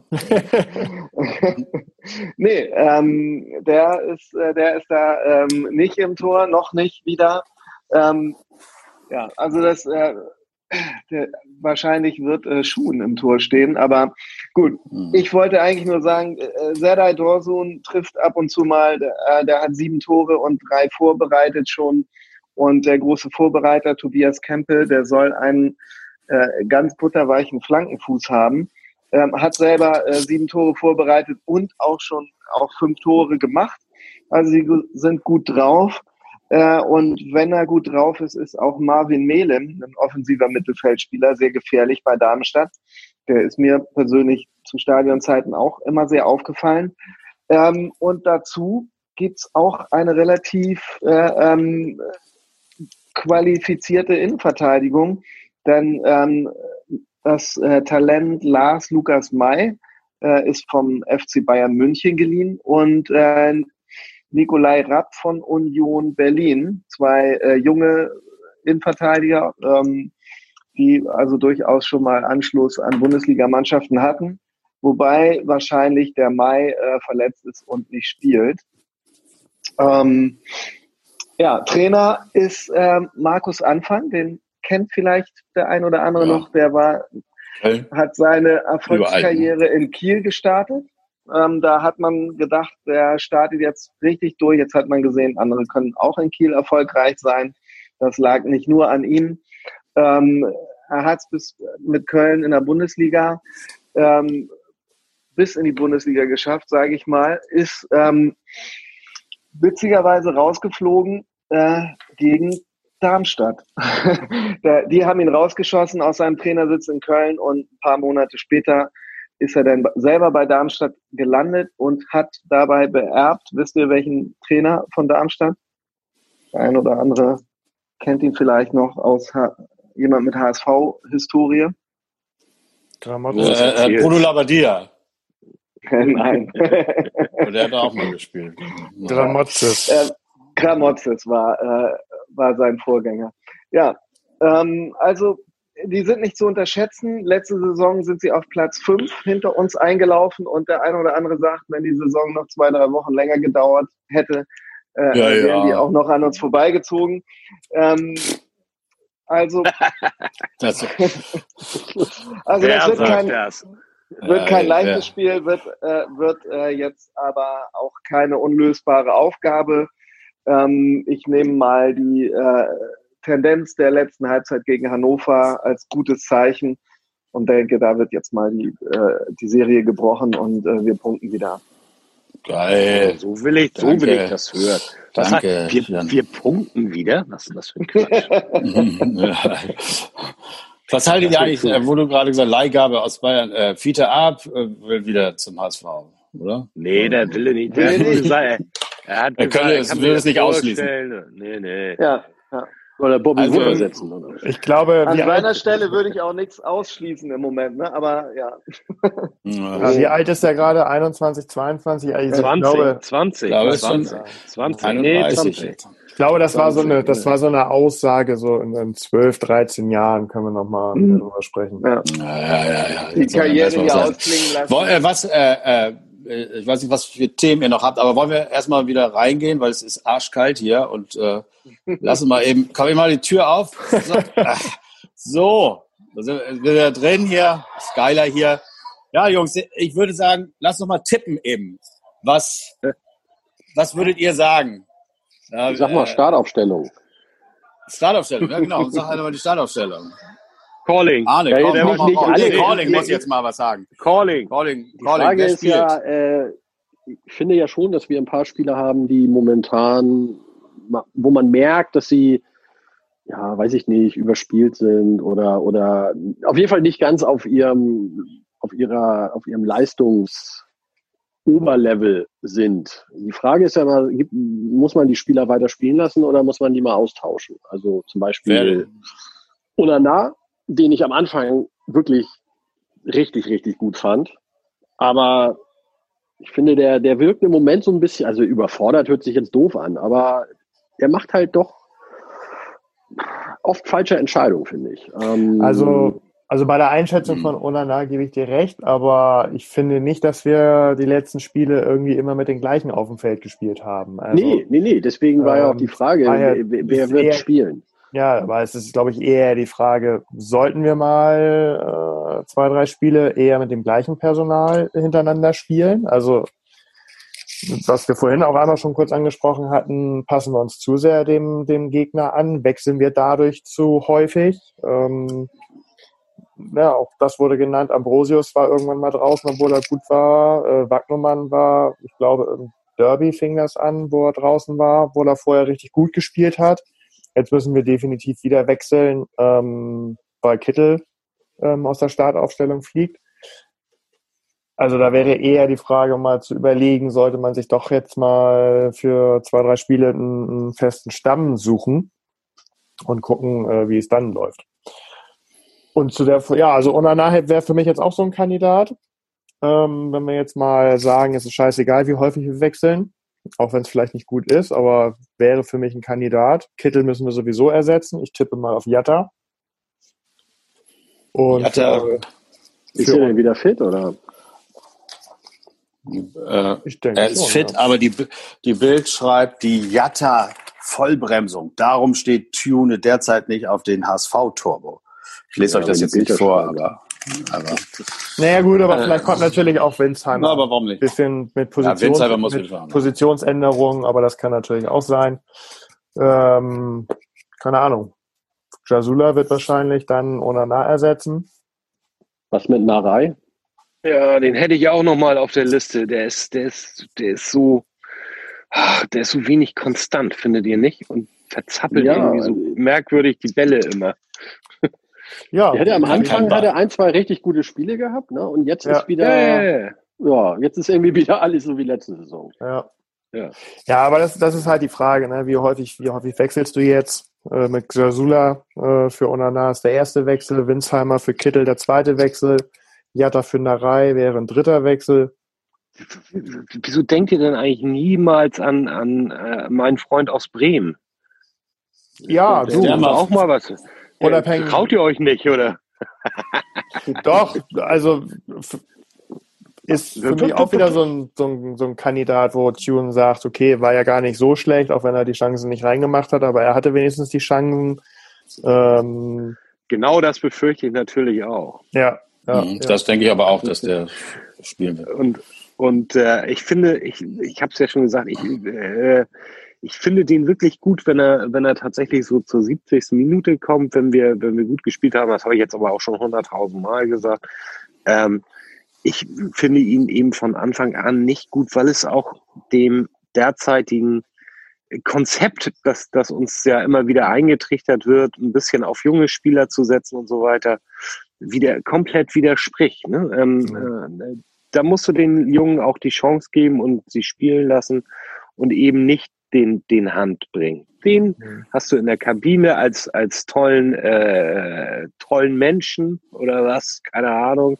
Nee, der ist da nicht im Tor, noch nicht wieder. Ja, also das wahrscheinlich wird Schuhen im Tor stehen, aber gut. Ich wollte eigentlich nur sagen, Serdar Dursun trifft ab und zu mal, der hat 7 Tore und 3 vorbereitet schon, und der große Vorbereiter Tobias Kempel, der soll einen ganz butterweichen Flankenfuß haben, hat selber 7 Tore vorbereitet und auch 5 Tore gemacht, also sie sind gut drauf. Und wenn er gut drauf ist, ist auch Marvin Melem, ein offensiver Mittelfeldspieler, sehr gefährlich bei Darmstadt. Der ist mir persönlich zu Stadionzeiten auch immer sehr aufgefallen. Und dazu gibt's auch eine relativ qualifizierte Innenverteidigung, denn das Talent Lars Lukas May ist vom FC Bayern München geliehen, und Nikolai Rapp von Union Berlin, 2 junge Innenverteidiger, die also durchaus schon mal Anschluss an Bundesligamannschaften hatten, wobei wahrscheinlich der Mai verletzt ist und nicht spielt. Trainer ist Markus Anfang, den kennt vielleicht der ein oder andere noch, der hat seine Erfolgskarriere in Kiel gestartet. Da hat man gedacht, der startet jetzt richtig durch. Jetzt hat man gesehen, andere können auch in Kiel erfolgreich sein. Das lag nicht nur an ihm. Er hat es mit Köln in der Bundesliga bis in die Bundesliga geschafft, sage ich mal. Ist witzigerweise rausgeflogen gegen Darmstadt. Die haben ihn rausgeschossen aus seinem Trainersitz in Köln, und ein paar Monate später ist er dann selber bei Darmstadt gelandet und hat dabei beerbt. Wisst ihr, welchen Trainer von Darmstadt? Der ein oder andere kennt ihn vielleicht noch aus jemand mit HSV-Historie. Bruno Labbadia. Nein. Der hat auch mal gespielt. Gramotzes. Gramotzes war sein Vorgänger. Ja, also die sind nicht zu unterschätzen. Letzte Saison sind sie auf Platz 5 hinter uns eingelaufen, und der eine oder andere sagt, wenn die Saison noch 2-3 Wochen länger gedauert hätte, wären die auch noch an uns vorbeigezogen. Also das wird kein leichtes Spiel, wird jetzt aber auch keine unlösbare Aufgabe. Ich nehme mal die Tendenz der letzten Halbzeit gegen Hannover als gutes Zeichen und denke, da wird jetzt mal die Serie gebrochen und wir punkten wieder ab. Geil. So will ich das hören. Danke. Wir punkten wieder? Was ist denn das für ein Quatsch? Was haltet ihr eigentlich, wo du gerade gesagt hast, Leihgabe aus Bayern, Fiete Ab will wieder zum HSV, oder? Nee, der will nicht. Der hat gesagt, will es nicht ausschließen. Nee. Ja. Oder Bobby Wood ersetzen. Oder? Ich glaube, an seiner Stelle würde ich auch nichts ausschließen im Moment, ne? Aber ja. Wie alt ist der gerade? 21, 22? Also 20. Ich glaube, das war so eine Aussage, so in 12, 13 Jahren können wir nochmal darüber sprechen. Ja. Die Karriere hier ausklingen lassen. Ich weiß nicht, was für Themen ihr noch habt, aber wollen wir erstmal wieder reingehen, weil es ist arschkalt hier und lassen mal eben, komm ich mal die Tür auf. So, da sind wir wieder drin hier, Skyler hier. Ja, Jungs, ich würde sagen, lasst noch mal tippen eben. Was würdet ihr sagen? Ich sag mal Startaufstellung. Startaufstellung, ja genau, sag halt mal die Startaufstellung. Calling. Arne, Calling muss jetzt mal was sagen. Calling. Die Frage ist ja, ich finde ja schon, dass wir ein paar Spieler haben, die momentan, wo man merkt, dass sie, ja, weiß ich nicht, überspielt sind oder auf jeden Fall nicht ganz auf ihrem Leistungsoberlevel sind. Die Frage ist ja mal, muss man die Spieler weiter spielen lassen oder muss man die mal austauschen? Also zum Beispiel Onana, den ich am Anfang wirklich richtig, richtig gut fand. Aber ich finde, der wirkt im Moment so ein bisschen, also überfordert hört sich jetzt doof an, aber der macht halt doch oft falsche Entscheidungen, finde ich. Also bei der Einschätzung von Onana gebe ich dir recht, aber ich finde nicht, dass wir die letzten Spiele irgendwie immer mit den gleichen auf dem Feld gespielt haben. Also, nee, deswegen war ja auch die Frage, wer wird spielen? Ja, aber es ist, glaube ich, eher die Frage, sollten wir mal 2, 3 Spiele eher mit dem gleichen Personal hintereinander spielen? Also, was wir vorhin auch einmal schon kurz angesprochen hatten, passen wir uns zu sehr dem Gegner an? Wechseln wir dadurch zu häufig? Ja, auch das wurde genannt. Ambrosius war irgendwann mal draußen, obwohl er gut war. Wagnumann war, ich glaube, im Derby fing das an, wo er draußen war, obwohl er vorher richtig gut gespielt hat. Jetzt müssen wir definitiv wieder wechseln, weil Kittel aus der Startaufstellung fliegt. Also da wäre eher die Frage, mal zu überlegen, sollte man sich doch jetzt mal für 2, 3 Spiele einen festen Stamm suchen und gucken, wie es dann läuft. Und also Onana wäre für mich jetzt auch so ein Kandidat. Wenn wir jetzt mal sagen, es ist scheißegal, wie häufig wir wechseln, auch wenn es vielleicht nicht gut ist, aber wäre für mich ein Kandidat. Kittel müssen wir sowieso ersetzen. Ich tippe mal auf Jatta. Und Jatta, ist er denn wieder fit, oder? Ich denke er ist schon, fit, ja. Aber die Bild schreibt, die Jatta-Vollbremsung. Darum steht Tune derzeit nicht auf den HSV-Turbo. Ich lese euch das jetzt nicht vor, aber naja gut, aber vielleicht kommt natürlich auch Winsheimer. Aber warum nicht? Bisschen mit muss Positionsänderungen, aber das kann natürlich auch sein. Keine Ahnung. Jasula wird wahrscheinlich dann Onana ersetzen. Was mit Narei? Ja, den hätte ich auch nochmal auf der Liste. Der ist so wenig konstant, findet ihr nicht? Und verzappelt irgendwie so merkwürdig die Bälle immer. Ja, am Anfang hat er 1, 2 richtig gute Spiele gehabt, ne? Und jetzt ist wieder, jetzt ist irgendwie wieder alles so wie letzte Saison. Ja, aber das ist halt die Frage, ne? Wie häufig wechselst du jetzt? Mit Jasula für Onana ist der erste Wechsel, Winsheimer für Kittel der zweite Wechsel, Jatta für Narei wäre ein dritter Wechsel. Wieso denkt ihr denn eigentlich niemals an meinen Freund aus Bremen? Ja, der war auch mal was. Unabhängig. Traut ihr euch nicht, oder? Doch, also ist für mich auch wieder so ein Kandidat, wo Tune sagt, okay, war ja gar nicht so schlecht, auch wenn er die Chancen nicht reingemacht hat, aber er hatte wenigstens die Chancen. Genau das befürchte ich natürlich auch. Ja. Das denke ich aber auch, dass der spielen wird. Und ich finde, ich habe es ja schon gesagt, ich finde den wirklich gut, wenn er tatsächlich so zur 70. Minute kommt, wenn wir gut gespielt haben. Das habe ich jetzt aber auch schon 100.000 Mal gesagt. Ich finde ihn eben von Anfang an nicht gut, weil es auch dem derzeitigen Konzept, das uns ja immer wieder eingetrichtert wird, ein bisschen auf junge Spieler zu setzen und so weiter, wieder komplett widerspricht. Ne? Da musst du den Jungen auch die Chance geben und sie spielen lassen und eben nicht den Hand bringen. Den hast du in der Kabine als tollen Menschen oder was, keine Ahnung.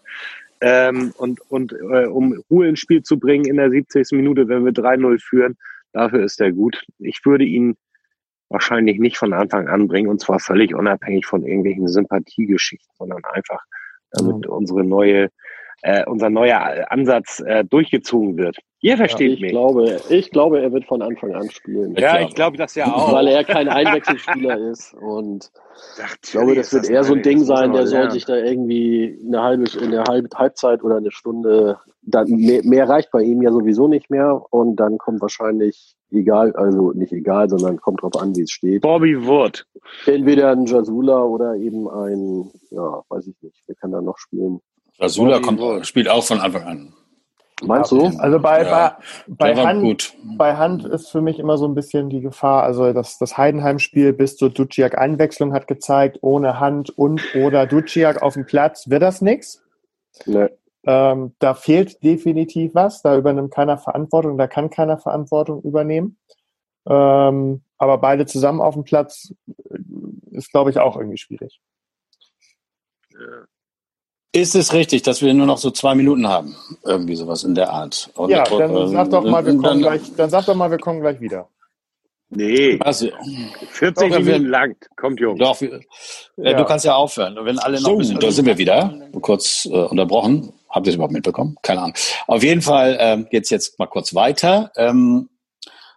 Um Ruhe ins Spiel zu bringen in der 70. Minute, wenn wir 3-0 führen, dafür ist er gut. Ich würde ihn wahrscheinlich nicht von Anfang an bringen, und zwar völlig unabhängig von irgendwelchen Sympathiegeschichten, sondern einfach, damit unser neuer Ansatz durchgezogen wird. Ihr versteht mich. Ich glaube, er wird von Anfang an spielen. Ja, ich glaube das ja auch. Weil er kein Einwechselspieler ist. Und ich glaube, das wird eher so ein Ding sein, der soll sich da irgendwie in der Halbzeit oder eine Stunde, dann mehr reicht bei ihm ja sowieso nicht mehr. Und dann kommt wahrscheinlich sondern kommt drauf an, wie es steht. Bobby Wood. Entweder ein Jasula oder eben ein, weiß ich nicht, wer kann da noch spielen? Jasula spielt auch von Anfang an. Meinst du? Also bei Hand ist für mich immer so ein bisschen die Gefahr, also das Heidenheim-Spiel bis zur Duciak-Einwechslung hat gezeigt, ohne Hand oder Duciak auf dem Platz wird das nichts. Nee. Da fehlt definitiv was, da übernimmt keiner Verantwortung, da kann keiner Verantwortung übernehmen. Aber beide zusammen auf dem Platz ist, glaube ich, auch irgendwie schwierig. Ja. Ist es richtig, dass wir nur noch so 2 Minuten haben? Irgendwie sowas in der Art. Und dann sag doch mal, wir kommen gleich wieder. Nee, 40 Minuten lang. Kommt, Jungs. Doch, du kannst ja aufhören. Wenn alle noch da sind wir wieder. Kurz unterbrochen. Habt ihr es überhaupt mitbekommen? Keine Ahnung. Auf jeden Fall geht's jetzt mal kurz weiter.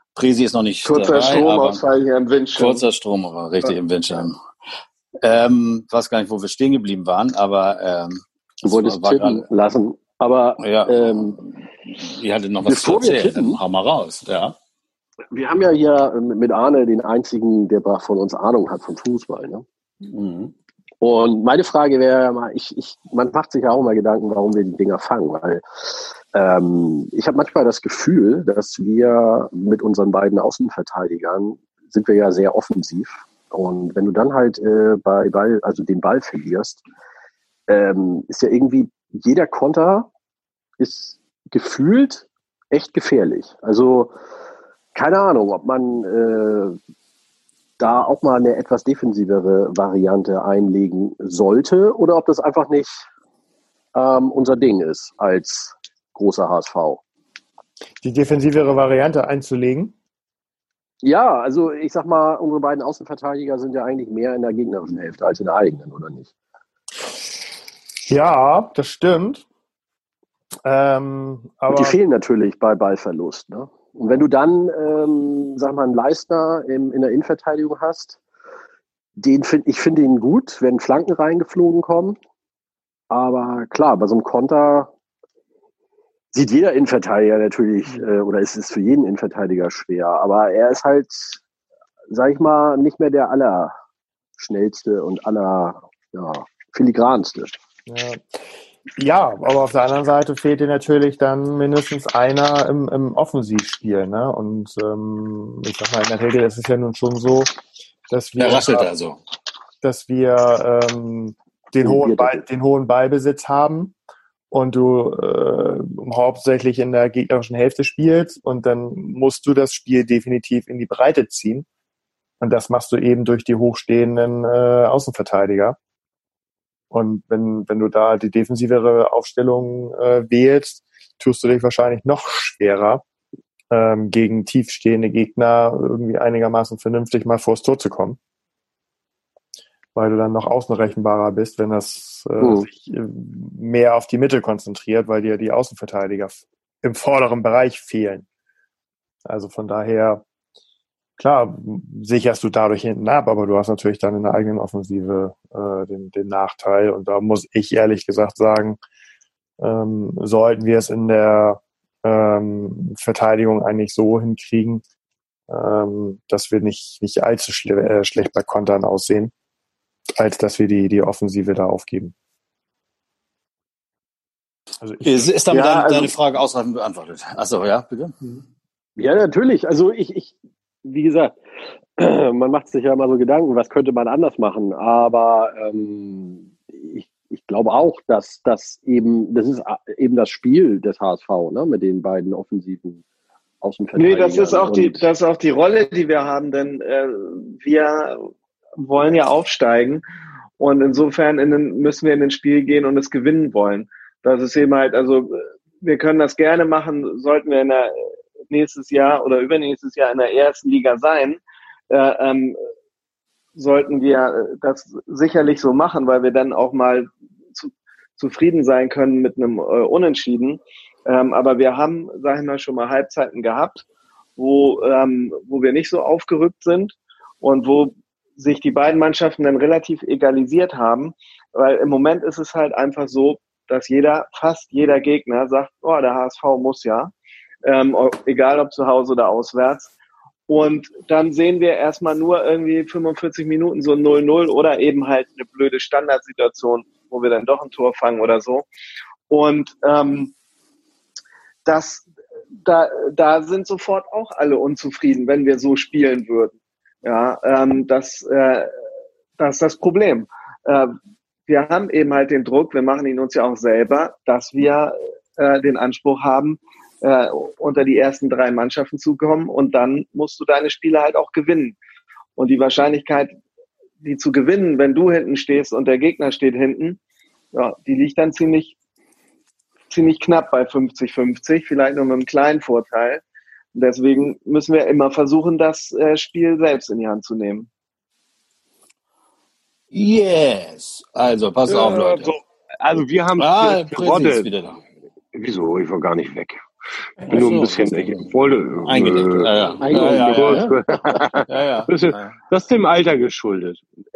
Presi ist noch nicht kurzer dabei. Stromausfall hier im Windschirm. Kurzer Strom, aber richtig im Windschirm. Weiß gar nicht, wo wir stehen geblieben waren, aber du wolltest tippen lassen. Aber ja, ihr hattet noch was zu erzählen. Dann hau mal raus. Ja. Wir haben ja hier mit Arne den einzigen, der von uns Ahnung hat vom Fußball. Ne? Mhm. Und meine Frage wäre ja mal, man macht sich ja auch mal Gedanken, warum wir die Dinger fangen, weil ich habe manchmal das Gefühl, dass wir mit unseren beiden Außenverteidigern sind wir ja sehr offensiv. Und wenn du dann halt bei Ball, also den Ball verlierst, ist ja irgendwie jeder Konter ist gefühlt echt gefährlich. Also keine Ahnung, ob man da auch mal eine etwas defensivere Variante einlegen sollte oder ob das einfach nicht unser Ding ist als großer HSV. Die defensivere Variante einzulegen? Ja, also ich sag mal, unsere beiden Außenverteidiger sind ja eigentlich mehr in der gegnerischen Hälfte als in der eigenen, oder nicht? Ja, das stimmt. Aber und die fehlen natürlich bei Ballverlust, ne? Und wenn du dann, sag mal, einen Leistner in der Innenverteidigung hast, ich finde ihn gut, wenn Flanken reingeflogen kommen. Aber klar, bei so einem Konter sieht jeder Innenverteidiger natürlich, oder es ist für jeden Innenverteidiger schwer. Aber er ist halt, sag ich mal, nicht mehr der allerschnellste und filigranste. Ja, aber auf der anderen Seite fehlt dir natürlich dann mindestens einer im Offensivspiel, ne? Und ich sag mal, in der Regel ist es ja nun schon so, dass wir den hohen Ballbesitz haben und du hauptsächlich in der gegnerischen Hälfte spielst und dann musst du das Spiel definitiv in die Breite ziehen. Und das machst du eben durch die hochstehenden Außenverteidiger. Und wenn du da die defensivere Aufstellung wählst, tust du dich wahrscheinlich noch schwerer, gegen tiefstehende Gegner irgendwie einigermaßen vernünftig mal vors Tor zu kommen. Weil du dann noch außenrechenbarer bist, wenn das sich mehr auf die Mitte konzentriert, weil dir die Außenverteidiger im vorderen Bereich fehlen. Also von daher, klar, sicherst du dadurch hinten ab, aber du hast natürlich dann in der eigenen Offensive den Nachteil. Und da muss ich ehrlich gesagt sagen, sollten wir es in der Verteidigung eigentlich so hinkriegen, dass wir nicht allzu schlecht bei Kontern aussehen, als dass wir die Offensive da aufgeben. Also ist damit deine Frage ausreichend beantwortet? Achso, ja, bitte? Ja, natürlich. Also wie gesagt, man macht sich ja immer so Gedanken, was könnte man anders machen, aber ich glaube auch, dass das ist eben das Spiel des HSV, ne, mit den beiden offensiven Außenverteidigern. Nee, das ist auch die Rolle, die wir haben, denn wir wollen ja aufsteigen und insofern müssen wir in ein Spiel gehen und es gewinnen wollen. Das ist eben halt, also wir können das gerne machen, sollten wir nächstes Jahr oder übernächstes Jahr in der ersten Liga sein, sollten wir das sicherlich so machen, weil wir dann auch mal zufrieden sein können mit einem Unentschieden. Aber wir haben, sag ich mal, schon mal Halbzeiten gehabt, wo wir nicht so aufgerückt sind und wo sich die beiden Mannschaften dann relativ egalisiert haben, weil im Moment ist es halt einfach so, dass fast jeder Gegner sagt, oh, der HSV muss ja, egal ob zu Hause oder auswärts. Und dann sehen wir erstmal nur irgendwie 45 Minuten so 0-0 oder eben halt eine blöde Standardsituation, wo wir dann doch ein Tor fangen oder so. Und da sind sofort auch alle unzufrieden, wenn wir so spielen würden. Ja, das ist das Problem. Wir haben eben halt den Druck, wir machen ihn uns ja auch selber, dass wir den Anspruch haben, unter die ersten 3 Mannschaften zu kommen und dann musst du deine Spiele halt auch gewinnen. Und die Wahrscheinlichkeit, die zu gewinnen, wenn du hinten stehst und der Gegner steht hinten, ja, die liegt dann ziemlich knapp bei 50-50, vielleicht nur mit einem kleinen Vorteil. Und deswegen müssen wir immer versuchen, das Spiel selbst in die Hand zu nehmen. Yes. Also, pass auf, Leute. Also, wir haben Präsi ist wieder da. Wieso? Ich war gar nicht weg. Bin nur ein bisschen, ich wollte eingelegt. Das ist dem Alter geschuldet.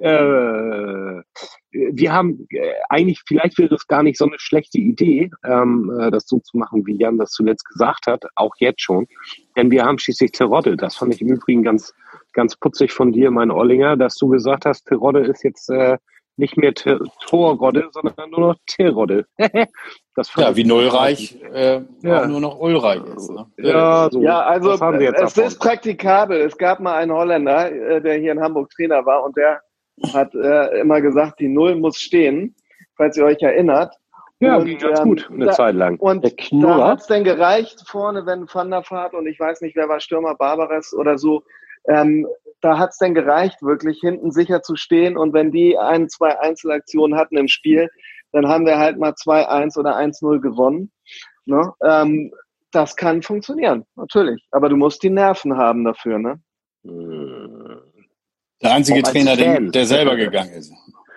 Wir haben eigentlich, vielleicht wäre es gar nicht so eine schlechte Idee, das so zu machen, wie Jan das zuletzt gesagt hat, auch jetzt schon. Denn wir haben schließlich Terodde. Das fand ich im Übrigen ganz, ganz putzig von dir, mein Ollinger, dass du gesagt hast, Terodde ist jetzt nicht mehr Torrodde, sondern nur noch Terodde. Wie Nullreich auch nur noch Ulreich ist. Ne? Also es ist praktikabel. Es gab mal einen Holländer, der hier in Hamburg Trainer war und der hat immer gesagt, die Null muss stehen, falls ihr euch erinnert. Ja, ging ganz gut eine Zeit lang. Und da hat es dann gereicht vorne, wenn Van der Vaart und ich weiß nicht, wer war Stürmer, Barbares oder so, da hat es dann gereicht, wirklich hinten sicher zu stehen und wenn die 1-2 Einzelaktionen hatten im Spiel, dann haben wir halt mal 2-1 oder 1-0 gewonnen. Ne? Das kann funktionieren, natürlich. Aber du musst die Nerven haben dafür, ne? Der einzige Trainer, der selber gegangen ist.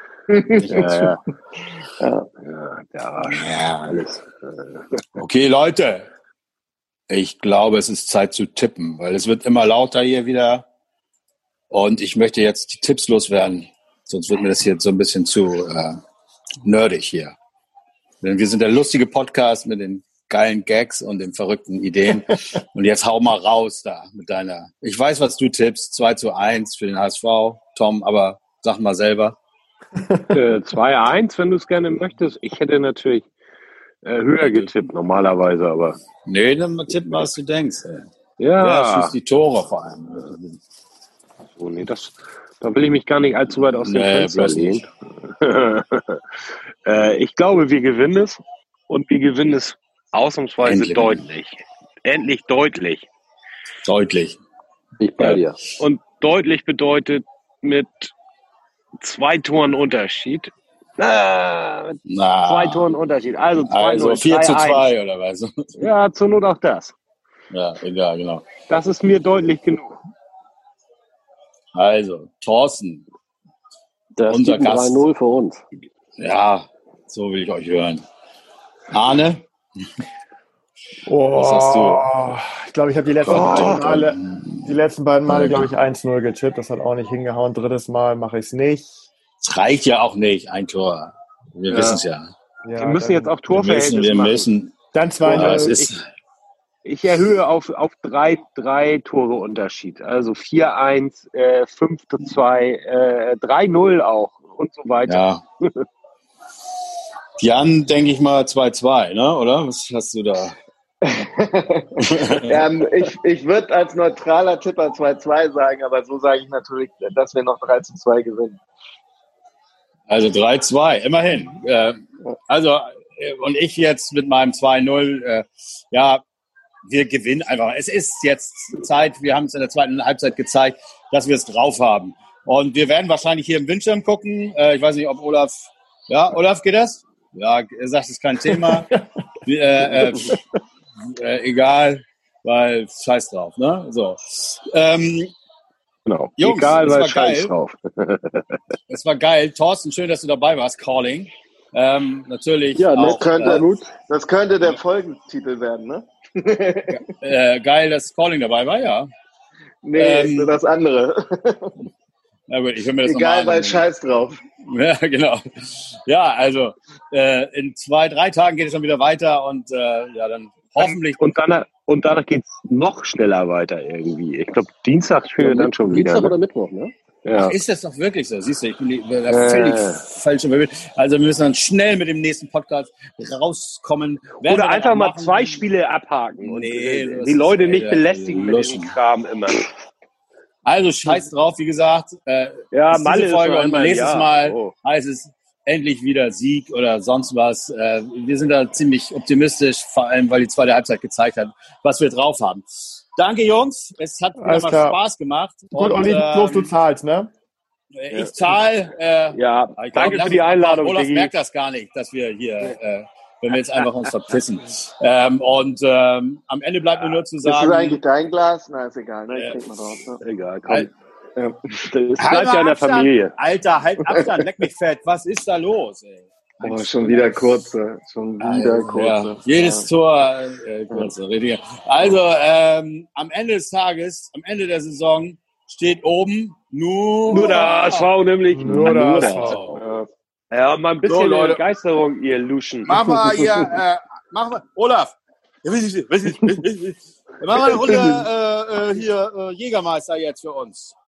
Alles. Okay, Leute. Ich glaube, es ist Zeit zu tippen, weil es wird immer lauter hier wieder. Und ich möchte jetzt die Tipps loswerden. Sonst wird mir das hier so ein bisschen zu nerdig hier. Denn wir sind der lustige Podcast mit den geilen Gags und den verrückten Ideen. Und jetzt hau mal raus da mit deiner... Ich weiß, was du tippst. 2-1 für den HSV, Tom, aber sag mal selber. 2-1, wenn du es gerne möchtest. Ich hätte natürlich höher getippt normalerweise, aber... Nee, dann mal tippen, was du denkst. Ey. Ja. Wer schießt die Tore vor allem? So, nee, da will ich mich gar nicht allzu weit aus dem Fenster lehnen. Ich glaube, wir gewinnen es. Und wir gewinnen es ausnahmsweise deutlich. Endlich deutlich. Deutlich. Ich bei dir. Und deutlich bedeutet mit 2 Toren Unterschied. 2 Toren Unterschied. Also 2-0. Also 4-2 oder was? Ja, zur Not auch das. Ja, egal, genau. Das ist mir deutlich genug. Also, Thorsten. Das unser Gast. 3-0 für uns. Ja, so will ich euch hören. Arne? Was hast du? Ich glaube, ich habe die letzten beiden Male, glaube ich, 1-0 getippt. Das hat auch nicht hingehauen. Drittes Mal mache ich es nicht. Es reicht ja auch nicht, ein Tor. Wir wissen es ja. Wir müssen jetzt auch Torverhältnis machen. Wir müssen. Dann 2-0. Ich erhöhe auf 3 Tore Unterschied. Also 4-1, 5-2, 3-0 auch und so weiter. Ja. Jan, denke ich mal 2-2, ne? Oder? Was hast du da? Ich würde als neutraler Tipper 2-2 sagen, aber so sage ich natürlich, dass wir noch 3-2 gewinnen. Also 3-2, immerhin. Und ich jetzt mit meinem 2-0, wir gewinnen einfach. Es ist jetzt Zeit, wir haben es in der zweiten Halbzeit gezeigt, dass wir es drauf haben. Und wir werden wahrscheinlich hier im Windschirm gucken. Ich weiß nicht, ob Olaf... Ja, Olaf, geht das? Ja, er sagt, es ist kein Thema. Egal, weil scheiß drauf, ne? So. Genau. Jungs, egal, weil war scheiß geil. Drauf. Es war geil. Thorsten, schön, dass du dabei warst. Calling. Natürlich. Ja, auch, das könnte der Folgentitel werden, ne? Geil, dass Calling dabei war, ja. Nee, das andere. Na gut, ich höre mir das egal, nochmal an. Weil scheiß drauf. Ja, genau. Ja, also in 2-3 Tagen geht es schon wieder weiter und dann hoffentlich. Und danach geht es noch schneller weiter irgendwie. Ich glaube, Dienstag spielen wir dann schon wieder. Dienstag oder Mittwoch, ne? Ja. Ach, ist das doch wirklich so? Siehst du, ich bin da völlig falsch verwirrt. Also wir müssen dann schnell mit dem nächsten Podcast rauskommen. Oder einfach mal 2 Spiele abhaken und die Leute nicht belästigen mit diesem Kram immer. Also scheiß drauf, wie gesagt. Malle Folge und nächstes Mal heißt es endlich wieder Sieg oder sonst was. Wir sind da ziemlich optimistisch, vor allem, weil die zweite Halbzeit gezeigt hat, was wir drauf haben. Danke, Jungs. Es hat wieder mal Spaß gemacht. Gut, und du zahlst, ne? Ich zahle. Danke für die Einladung. Olaf merkt das gar nicht, dass wir hier, wenn wir jetzt einfach uns verpissen. Am Ende bleibt mir nur zu sagen. Ist das eigentlich dein Glas? Na, ist egal, ne? Ich krieg mal drauf. Ne? Egal, komm. Das bleibt ja in der Familie. Alter, halt Abstand, leck mich fett. Was ist da los, ey? Oh, schon wieder kurze. Ja. Jedes Tor kurze. Richtig. Also am Ende des Tages, am Ende der Saison steht oben nur der HSV, nämlich. Nur der HSV. Ja, mal ein bisschen Begeisterung, ihr Luschen. Mach mal hier, Olaf. Ja, mach mal eine Runde hier Jägermeister jetzt für uns.